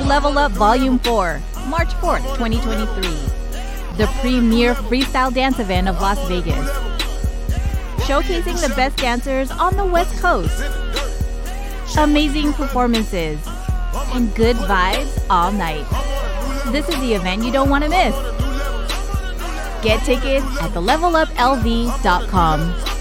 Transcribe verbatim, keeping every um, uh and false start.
Level Up Volume four, March fourth, twenty twenty-three. The premier freestyle dance event of Las Vegas. Showcasing the best dancers on the West Coast. Amazing performances and good vibes all night. This is the event you don't want to miss. Get tickets at the level up L V dot com.